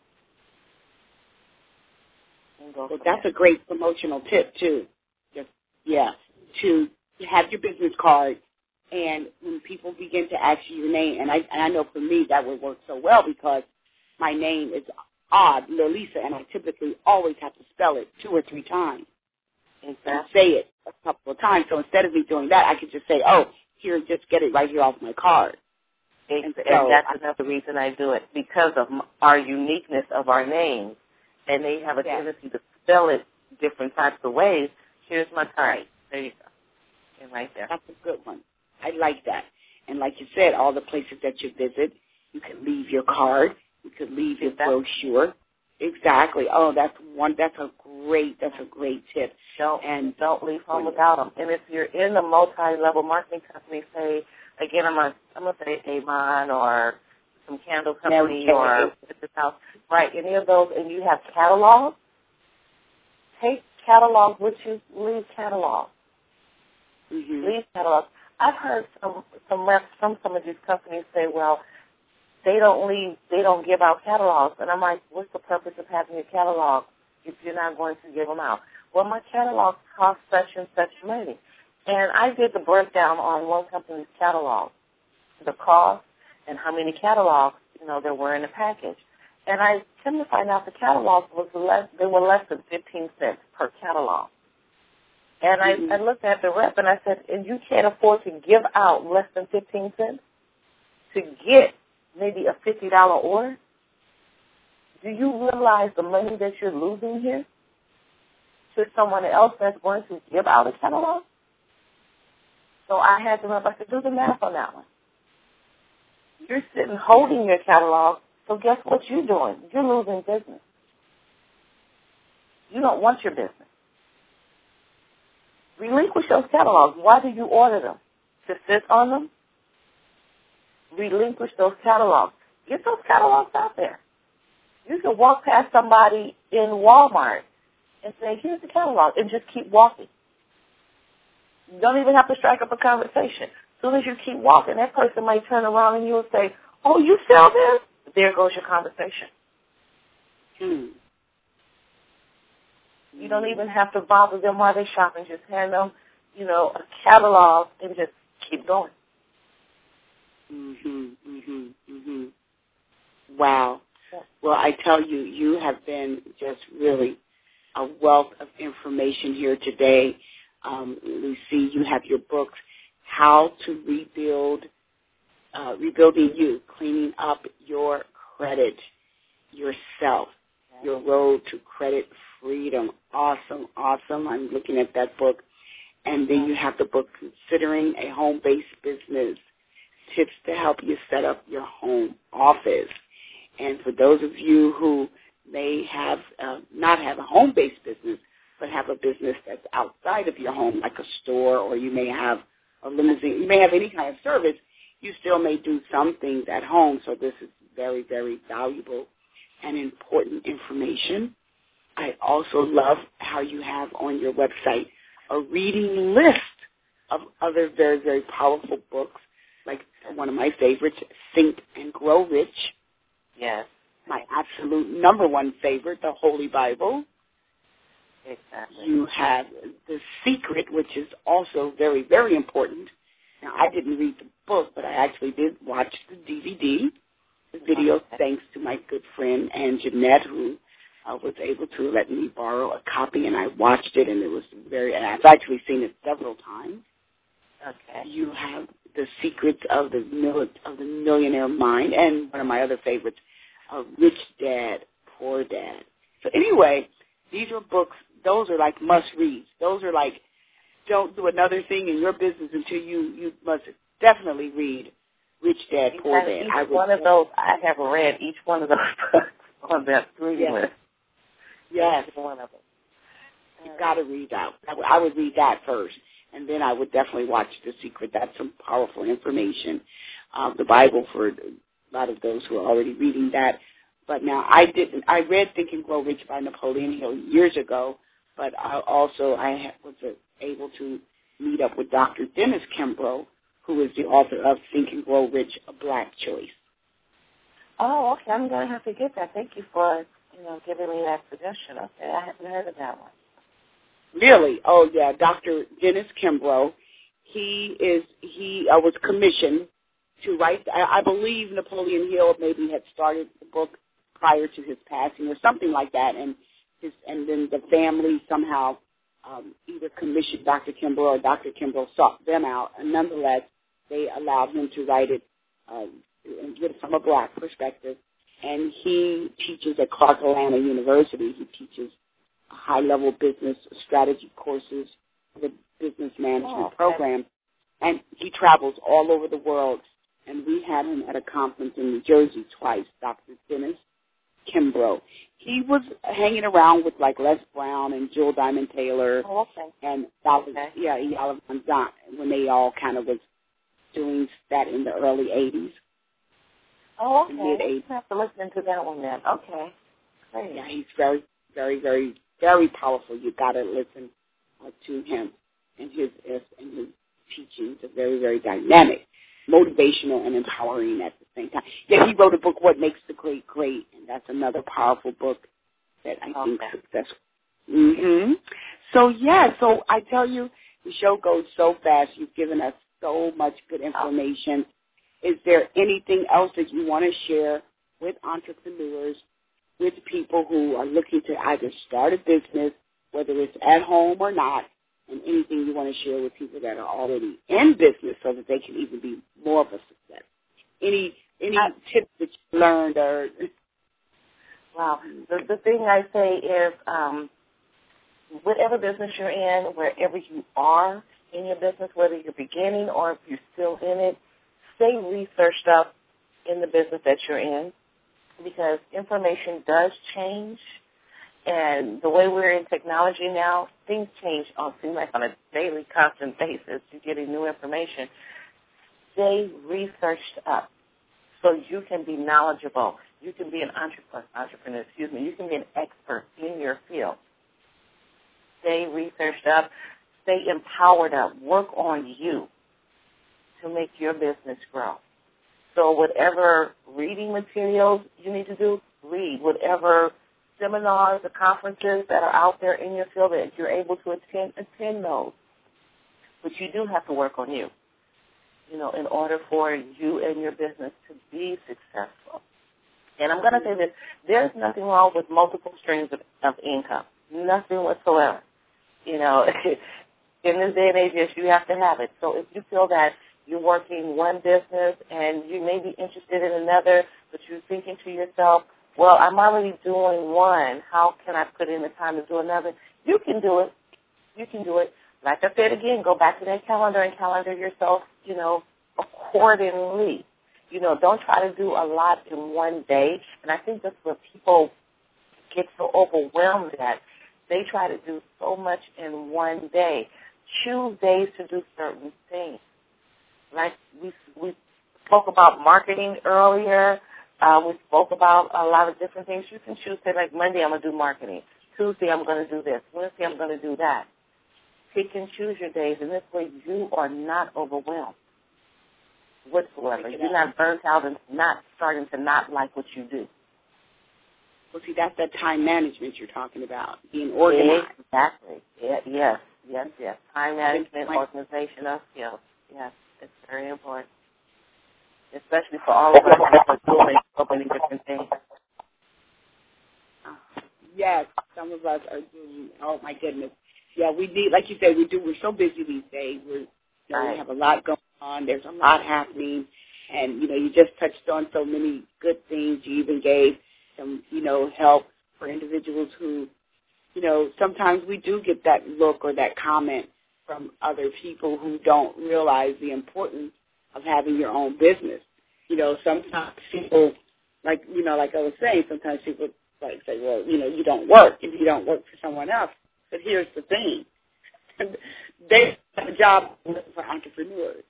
Well, that's a great promotional tip, too. Just, yeah, to have your business card, and when people begin to ask you your name, and I, and I know for me that would work so well because my name is odd, Lolisa, and I typically always have to spell it two or three times and say it a couple of times. So instead of me doing that, I could just say, oh, here, just get it right here off my card. And, and, so and that's another reason I do it, because of our uniqueness of our names, and they have a yeah. tendency to spell it different types of ways. Here's my card. There you go. And right there. That's a good one. I like that. And like you said, all the places that you visit, you can leave your card. You could leave your brochure. Exactly. Oh, that's one. That's a great. That's a great tip. Don't and don't leave home without them. And if you're in a multi-level marketing company, say again, I'm gonna I'm gonna say Avon or some candle company okay. or Business House, right? Any of those, and you have catalogs. Take catalogs with you. Leave catalogs. Mm-hmm. Leave catalogs. I've heard some some reps from some of these companies say, well, they don't leave, they don't give out catalogs. And I'm like, what's the purpose of having a catalog if you're not going to give them out? Well, my catalogs cost such and such money. And I did the breakdown on one company's catalog, the cost and how many catalogs, you know, there were in the package. And I came to find out the catalogs was less, they were less than fifteen cents per catalog. And I, mm-hmm. I looked at the rep and I said, and you can't afford to give out less than fifteen cents to get maybe a fifty dollar order? Do you realize the money that you're losing here to someone else that's going to give out a catalog? So I had to rep, I said, do the math on that one. You're sitting holding your catalog, so guess what you're doing? You're losing business. You don't want your business. Relinquish those catalogs. Why do you order them? To sit on them? Relinquish those catalogs. Get those catalogs out there. You can walk past somebody in Walmart and say, here's the catalog, and just keep walking. You don't even have to strike up a conversation. As soon as you keep walking, that person might turn around and you will say, oh, you sell this? There goes your conversation. Hmm. You don't even have to bother them while they're shopping. Just hand them, you know, a catalog and just keep going. Mhm, mhm, mhm. Wow. Well, I tell you, you have been just really a wealth of information here today. Um, Lucy, you have your books, How to Rebuild, uh, Rebuilding You, Cleaning Up Your Credit Yourself, Your Road to Credit Freedom. Awesome, awesome. I'm looking at that book. And then you have the book, Considering a Home-Based Business, Tips to Help You Set Up Your Home Office. And for those of you who may have uh, not have a home-based business, but have a business that's outside of your home, like a store, or you may have a limousine, you may have any kind of service, you still may do some things at home. So this is very, very valuable and important information. I also love how you have on your website a reading list of other very, very powerful books, like one of my favorites, Think and Grow Rich, Yes. My absolute number one favorite, the Holy Bible. Exactly. You have The Secret, which is also very, very important. Now, I didn't read the book, but I actually did watch the D V D, the video, okay. thanks to my good friend Ann Jeanette, who uh, was able to let me borrow a copy, and I watched it, and it was very, and I've actually seen it several times. Okay. You have The Secrets of the Mil- of the Millionaire Mind, and one of my other favorites, uh, Rich Dad, Poor Dad. So anyway, these are books, those are like must-reads. Those are like, don't do another thing in your business until you, you must definitely read Rich Dad, Poor Dad. Each I would, one of those, I have read each one of those books on that reading yes. list. Yes. Each one of them. You've got to read that. I would, I would read that first, and then I would definitely watch The Secret. That's some powerful information. Uh, the Bible for a lot of those who are already reading that. But now I didn't. I read Think and Grow Rich by Napoleon Hill years ago, but I also I was able to meet up with Doctor Dennis Kimbrough, who is the author of Think and Grow Rich, A Black Choice. Oh, okay. I'm going to have to get that. Thank you for you know giving me that suggestion. Okay, I haven't heard of that one. Really? Oh, yeah. Doctor Dennis Kimbrough. He is. He uh, was commissioned to write. I, I believe Napoleon Hill maybe had started the book prior to his passing or something like that, and his and then the family somehow um, either commissioned Doctor Kimbrough or Doctor Kimbrough sought them out, and nonetheless they allowed him to write it uh, from a black perspective. And he teaches at Clark Atlanta University. He teaches high-level business strategy courses, the business management oh, okay. program, and he travels all over the world. And we had him at a conference in New Jersey twice, Doctor Dennis Kimbrough. He was hanging around with like Les Brown and Jill Diamond Taylor oh, okay. and Dolly, okay. yeah, Yala Van Zant when they all kind of was doing that in the early eighties. Oh, okay. Mid-eighties. I have to listen to that one then. Okay. Great. Yeah, he's very, very, very, very powerful. You got to listen uh, to him and his and his teachings are very, very dynamic, motivational, and empowering at the same time. Yeah, he wrote a book, What Makes the Great Great, and that's another powerful book that I okay. think is successful. Mm-hmm. So, yeah, so I tell you, the show goes so fast. You've given us so much good information. Is there anything else that you want to share with entrepreneurs, with people who are looking to either start a business, whether it's at home or not, and anything you want to share with people that are already in business so that they can even be more of a success? Any any I, tips that you learned? Or Wow. The, the thing I say is um, whatever business you're in, wherever you are in your business, whether you're beginning or if you're still in it, stay researched up in the business that you're in, because information does change, and the way we're in technology now, things change on seem like on a daily, constant basis. You're getting new information. Stay researched up so you can be knowledgeable. You can be an entrepreneur, entrepreneur, excuse me. You can be an expert in your field. Stay researched up. Stay empowered up. Work on you to make your business grow. So whatever reading materials you need to do, read. Whatever seminars or conferences that are out there in your field that you're able to attend, attend those. But you do have to work on you, you know, in order for you and your business to be successful. And I'm going to say this, there's nothing wrong with multiple streams of, of income, nothing whatsoever. You know, in this day and age, yes, you have to have it. So if you feel that you're working one business and you may be interested in another, but you're thinking to yourself, well, I'm already doing one. How can I put in the time to do another? You can do it. You can do it. Like I said again, go back to that calendar and calendar yourself, you know, accordingly. You know, don't try to do a lot in one day. And I think that's where people get so overwhelmed at. They try to do so much in one day. Choose days to do certain things. Like we we spoke about marketing earlier. Uh, we spoke about a lot of different things. You can choose, say, like Monday I'm going to do marketing. Tuesday I'm going to do this. Wednesday I'm going to do that. Pick and choose your days, and this way you are not overwhelmed. whatsoever. You're not burnt out and not starting to not like what you do. Well, see, that's that time management you're talking about, being organized. Exactly. Yeah, yes, yes, yes. Time management, organization of skills. Yes, it's very important, especially for all of us who are doing so many different things. Yes, some of us are doing, oh, my goodness. Yeah, we need, like you said, we do. We're so busy these days. We're, you know, right. We have a lot going on. There's a lot happening. And, you know, you just touched on so many good things. You even gave some, you know, help for individuals who, you know, sometimes we do get that look or that comment from other people who don't realize the importance of having your own business. You know, sometimes people, like, you know, like I was saying, sometimes people like say, well, you know, you don't work if you don't work for someone else. But here's the thing. They have a job for entrepreneurs.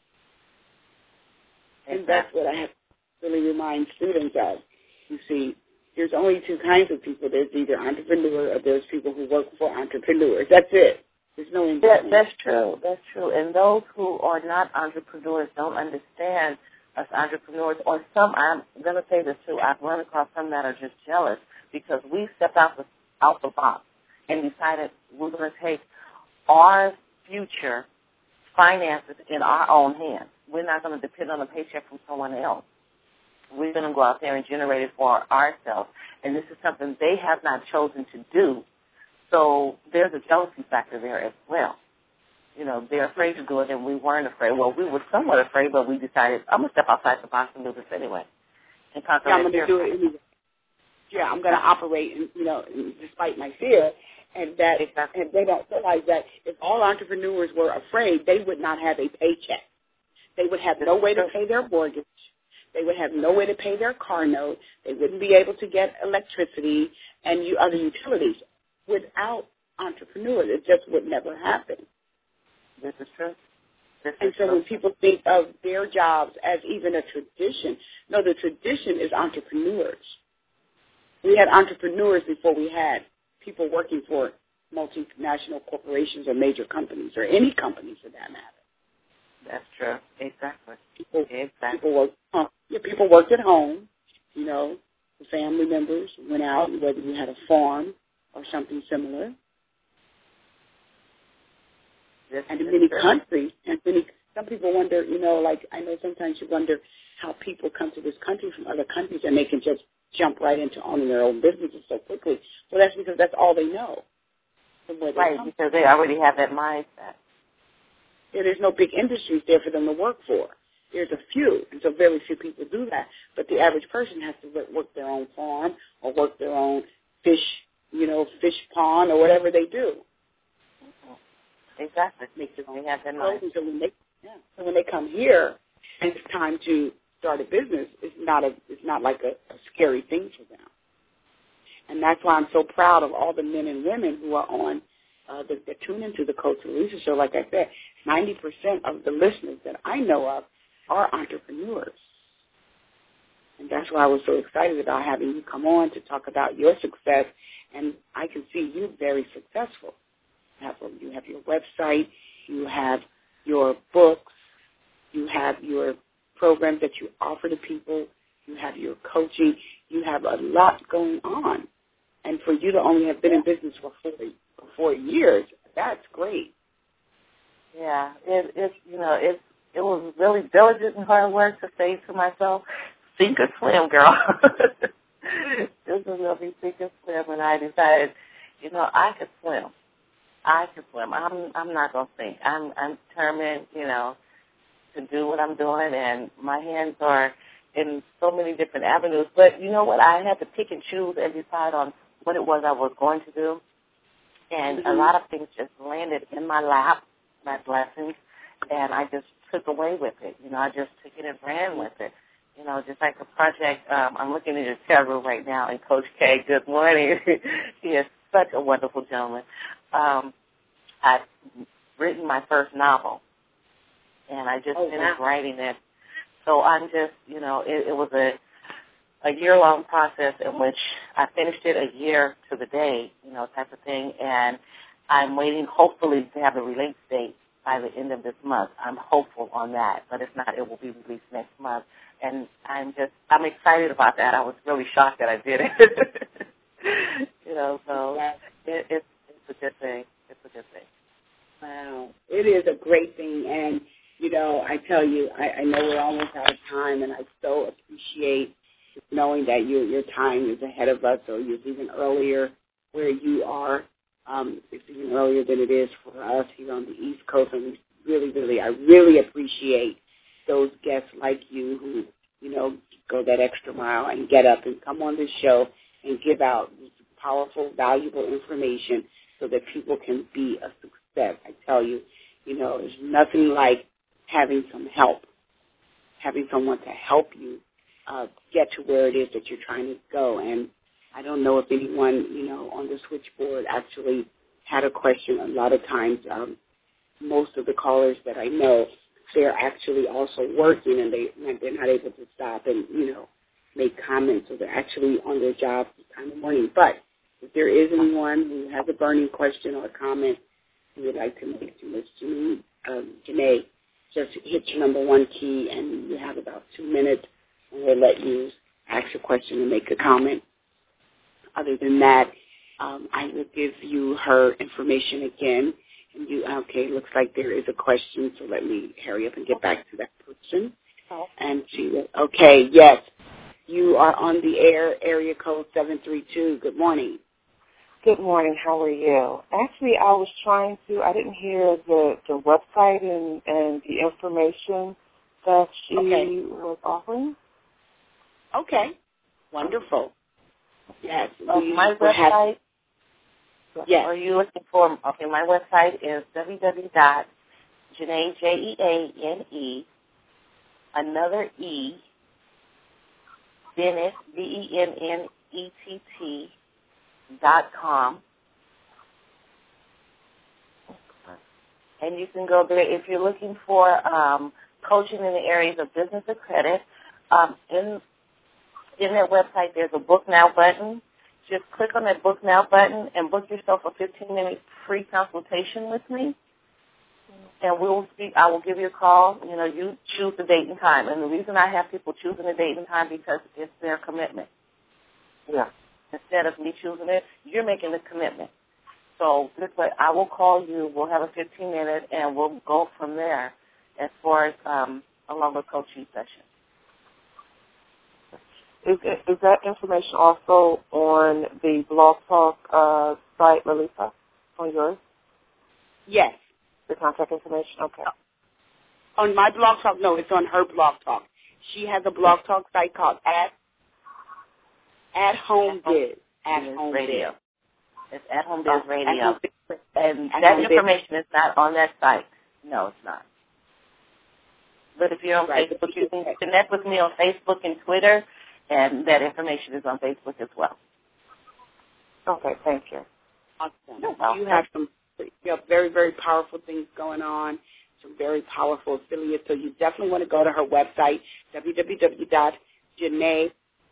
And that's what I have to really remind students of. You see, there's only two kinds of people. There's either entrepreneur or there's people who work for entrepreneurs. That's it. There's no in that, That's true. That's true. And those who are not entrepreneurs don't understand us entrepreneurs, or some, I'm going to say this too, I've run across some that are just jealous because we stepped out the, out the box and decided we're going to take our future finances in our own hands. We're not going to depend on a paycheck from someone else. We're going to go out there and generate it for ourselves. And this is something they have not chosen to do. So there's a jealousy factor there as well. You know, they're afraid to do it, and we weren't afraid. Well, we were somewhat afraid, but we decided, I'm going to step outside the box and do this anyway. And conquer yeah, I'm going to do it anyway. Yeah, I'm going to operate, you know, despite my fear. And that, exactly. And they don't realize that if all entrepreneurs were afraid, they would not have a paycheck. They would have no way to pay their mortgage. They would have no way to pay their car note. They wouldn't be able to get electricity and you, other utilities. Without entrepreneurs, it just would never happen. This is true. This and is so true. when people think of their jobs as even a tradition, no, the tradition is entrepreneurs. We had entrepreneurs before we had people working for multinational corporations or major companies or any company for that matter. That's true. Exactly. People, exactly. People worked, uh, yeah, people worked at home. You know, the family members went out, whether you had a farm or something similar. This and in many true. countries, and many, some people wonder, you know, like I know sometimes you wonder how people come to this country from other countries and they can just jump right into owning their own businesses so quickly. Well, that's because that's all they know. Right, because from. They already have that mindset. Yeah, there's no big industries there for them to work for. There's a few, and so very few people do that. But the average person has to work their own farm or work their own fish, you know, fish pond or whatever they do. Exactly. Make their own. They have that mindset. So when they, yeah. So when they come here and it's time to start a business, it's not a, it's not like a, a scary thing for them. And that's why I'm so proud of all the men and women who are on. Uh, that, that tune into the Coach Louisa Show. Like I said, ninety percent of the listeners that I know of are entrepreneurs. And that's why I was so excited about having you come on to talk about your success. And I can see you very successful. You have, you have your website, you have your books, you have your programs that you offer to people, you have your coaching, you have a lot going on. And for you to only have been in business for four for four years, that's great. Yeah, it, it's you know it it was really diligent and hard work to say to myself, sink or swim, girl. This is gonna be sink or swim, and I decided, you know, I could swim. I could swim. I'm I'm not gonna sink. I'm I'm determined, you know, to do what I'm doing, and my hands are in so many different avenues. But you know what? I had to pick and choose and decide on what it was I was going to do. And mm-hmm. a lot of things just landed in my lap, my blessings, and I just took away with it. You know, I just took it and ran with it. You know, just like the project, um, I'm looking at your chat room right now, and Coach K, good morning. He is such a wonderful gentleman. Um, I've written my first novel, and I just oh, finished wow. writing it. So I'm just, you know, it, it was a a year-long process in which I finished it a year to the day, you know, type of thing, and I'm waiting, hopefully, to have a release date by the end of this month. I'm hopeful on that, but if not, it will be released next month. And I'm just, I'm excited about that. I was really shocked that I did it. you know, so it, it's, it's a good thing. It's a good thing. Wow. It is a great thing. And, you know, I tell you, I, I know we're almost out of time, and I so appreciate knowing that your your time is ahead of us, or you're even earlier where you are. Um, it's even earlier than it is for us here on the East Coast, and we really, really, I really appreciate those guests like you who, you know, go that extra mile and get up and come on this show and give out powerful, valuable information so that people can be a success. I tell you, you know, there's nothing like having some help, having someone to help you uh, get to where it is that you're trying to go. And I don't know if anyone, you know, on the switchboard actually had a question. A lot of times, um, most of the callers that I know, they're actually also working, and they, they're not able to stop and, you know, make comments. So they're actually on their job this time of morning. But if there is anyone who has a burning question or a comment you would like to make to Miz Janae, um, Janae, just hit your number one key, and you have about two minutes, and we'll let you ask your question and make a comment. Other than that, um, I will give you her information again. And you, okay, looks like there is a question, so let me hurry up and get back to that person. Oh. And she will, okay, yes, you are on the air, area code seven three two. Good morning. Good morning. How are you? Actually, I was trying to, I didn't hear the, the website and, and the information that she okay. was offering. Okay. Wonderful. Yes. Oh, my website. Have, yes. Are you looking for, okay, my website is w w w dot janae, J E A N E, another E, Bennett, B E N N E T T, dot com. And you can go there if you're looking for um, coaching in the areas of business or credit. Um, in in that website, there's a Book Now button. Just click on that Book Now button and book yourself a fifteen-minute free consultation with me. And we'll speak. I will give you a call. You know, you choose the date and time. And the reason I have people choosing the date and time because it's their commitment. Yeah. Instead of me choosing it, you're making the commitment. So this way, I will call you. We'll have a fifteen-minute, and we'll go from there as far as um, a longer coaching session. Is, is that information also on the Blog Talk uh, site, Melissa, on yours? Yes. The contact information? Okay. On my Blog Talk, no, it's on her Blog Talk. She has a Blog Talk site called At At Home Biz. At Home Radio. Biz. It's At Home Biz Radio. Home Biz. And At that Home information Biz. is not on that site. No, it's not. But if you're on right. Facebook, you can connect with me on Facebook and Twitter, and that information is on Facebook as well. Okay, thank you. Awesome. You have some you have very, very powerful things going on, some very powerful affiliates, so you definitely want to go to her website, w w w dot janae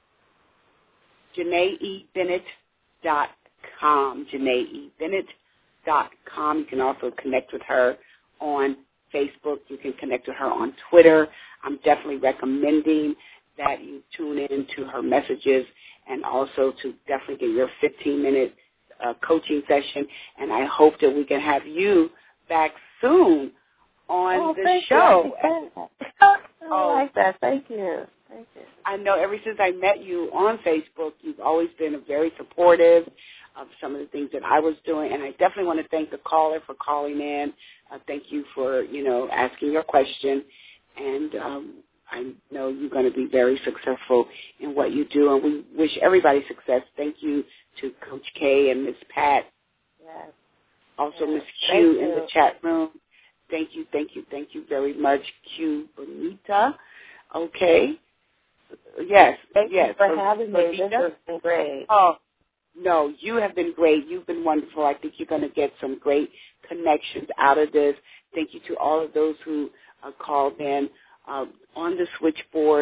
e bennett dot com, janae e bennett dot com. You can also connect with her on Facebook. You can connect with her on Twitter. I'm definitely recommending that you tune in to her messages and also to definitely get your fifteen-minute uh, coaching session. And I hope that we can have you back soon on oh, the thank show. You. I oh, like that. Thank you. Thank you. I know ever since I met you on Facebook, you've always been very supportive of some of the things that I was doing. And I definitely want to thank the caller for calling in. Uh, thank you for, you know, asking your question. And um, I know you're going to be very successful in what you do, and we wish everybody success. Thank you to Coach K and Miz Pat. Yes. Also, yes. Miz Q in the chat room. Thank you, thank you, thank you very much, Q Bonita. Okay. Yes, thank yes. you for so, having me. This has been great. Oh, no, you have been great. You've been wonderful. I think you're going to get some great connections out of this. Thank you to all of those who uh, called in. Uh, on the switchboard,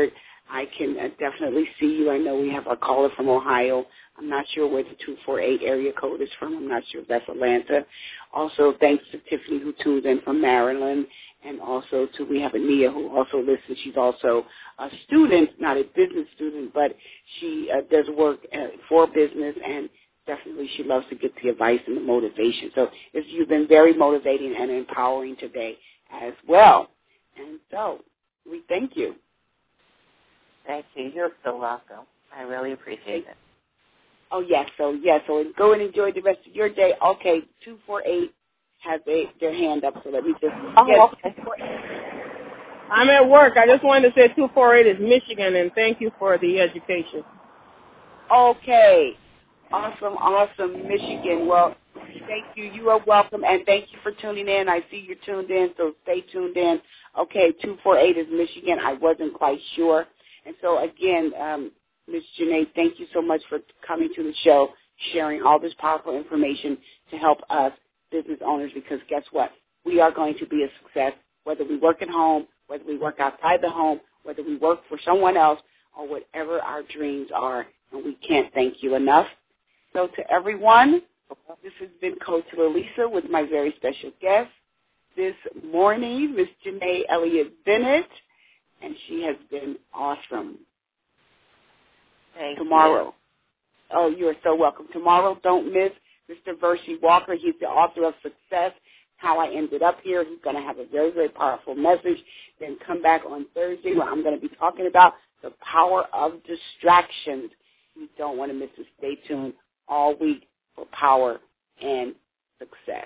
I can uh, definitely see you. I know we have a caller from Ohio. I'm not sure where the two four eight area code is from. I'm not sure if that's Atlanta. Also, thanks to Tiffany who tuned in from Maryland. And also to, we have Ania who also listens. She's also a student, not a business student, but she uh, does work uh, for business, and definitely she loves to get the advice and the motivation. So it's, you've been very motivating and empowering today as well. And so we thank you. Thank you. You're so welcome. I really appreciate it. Oh, yes. So, yes. So go and enjoy the rest of your day. Okay, two four eight has a, their hand up, so let me just oh, get okay. I'm at work. I just wanted to say two four eight is Michigan, and thank you for the education. Okay. Awesome, awesome, Michigan. Well, thank you. You are welcome, and thank you for tuning in. I see you're tuned in, so stay tuned in. Okay, two four eight is Michigan. I wasn't quite sure. And so, again, um, Miz Janae, thank you so much for coming to the show, sharing all this powerful information to help us business owners, because guess what? We are going to be a success, whether we work at home, whether we work outside the home, whether we work for someone else, or whatever our dreams are, and we can't thank you enough. So to everyone, this has been Coach Lalisa with my very special guest this morning, Miz Janae Elliott Bennett, and she has been awesome. Thank Tomorrow. You. Oh, you are so welcome. Tomorrow, don't miss Mister Versi Walker. He's the author of Success, How I Ended Up Here. He's going to have a very, very powerful message. Then come back on Thursday where I'm going to be talking about the power of distractions. You don't want to miss it. Stay tuned all week for power and success.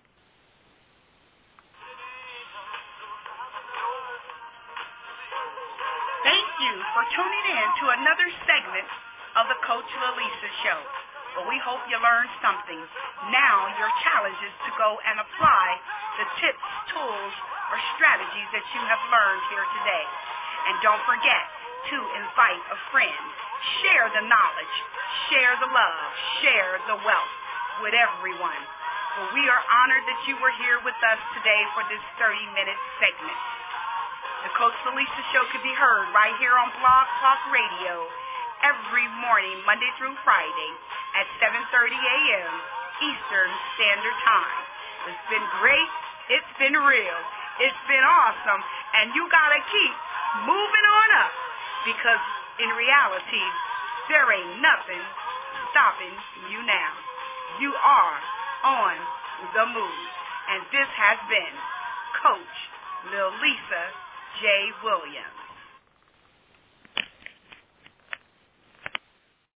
Thank you for tuning in to another segment of the Coach Lalisa Show. Well, we hope you learned something. Now your challenge is to go and apply the tips, tools, or strategies that you have learned here today. And don't forget to invite a friend. Share the knowledge. Share the love. Share the wealth with everyone. Well, we are honored that you were here with us today for this thirty-minute segment. The Coach Lalisa Show can be heard right here on Blog Talk Radio every morning, Monday through Friday at seven thirty a.m. Eastern Standard Time. It's been great. It's been real. It's been awesome. And you got to keep moving on up, because in reality, there ain't nothing stopping you now. You are on the move. And this has been Coach Lalisa J. Williams.